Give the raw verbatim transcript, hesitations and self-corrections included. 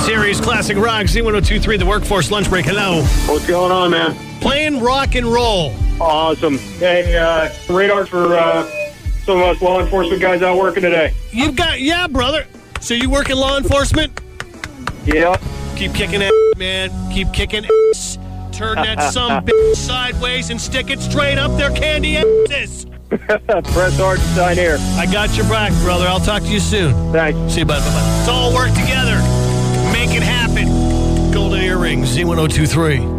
Series Classic Rock, Z ten twenty-three, the Workforce Lunch Break. Hello. What's going on, man? Playing rock and roll. Awesome. Hey, uh, radar for uh, some of us law enforcement guys out working today. You've got, yeah, brother. So you work in law enforcement? Yeah. Keep kicking ass, man. Keep kicking ass. Turn that some bitch sideways and stick it straight up their candy asses. Press hard to sign here. I got your back, brother. I'll talk to you soon. Thanks. See you, bud. Bye-bye. Let's all work together. Make it happen. Golden Earrings, Z ten twenty-three.